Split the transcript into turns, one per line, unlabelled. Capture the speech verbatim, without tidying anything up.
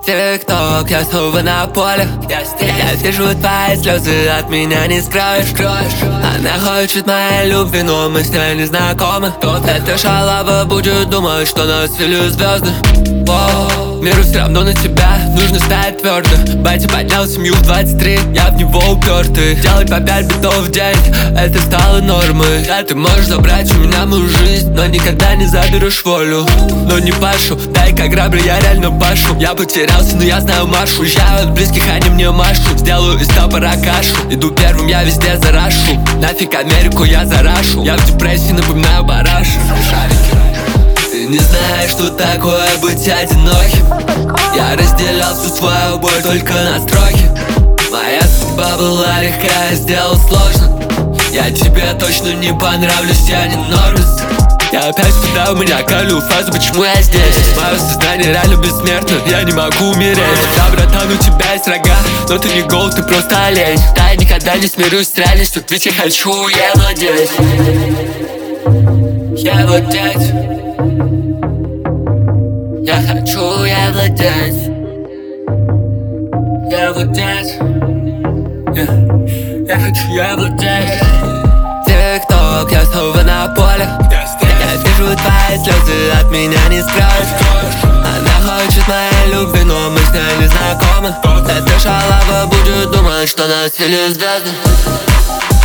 Тик-ток, я снова на поле. Я вижу твои слезы, от меня не скроешь. Она хочет моей любви, но мы с ней не знакомы. Эта шалава будет думать, что нас вели звезды. Воу, миру все равно на тебя, нужно стать твердо. Батя поднял семью в двадцать три, я в него упертый. Делать по пять битов в день, это стало нормой. Да, ты можешь забрать у меня мою жизнь, но никогда не заберешь волю. Но не пашу, дай как грабли, я реально пашу. Я потерялся, но я знаю маршу. Уезжаю от близких, они мне машут. Сделаю из топора кашу, иду первым, я везде зарашу. Нафиг Америку, я зарашу. Я в депрессии, напоминаю барашу. Ты не знаешь, что такое быть одиноким. Я разделял всю свою боль только на строке. Моя судьба была легкая, сделал сложно. Я тебе точно не понравлюсь, я не нормис. Я опять впадаю в маниакальную фазу, почему я здесь? Мое сознание реально бессмертно, я не могу умереть. Да, братан, у тебя есть рога, но ты не гол, ты просто олень. Да, я никогда не смирюсь с реальностью, ведь я хочу, я владеть. Я владеть. Я хочу, я владеть. Я владеть. Я, я хочу, я владеть. Тик-ток, я снова на поле. Я вижу твои слезы, от меня не скроешь. Она хочет моей любви, но мы с ней не знакомы. Эта шалава будет думать, что нас вели звезды.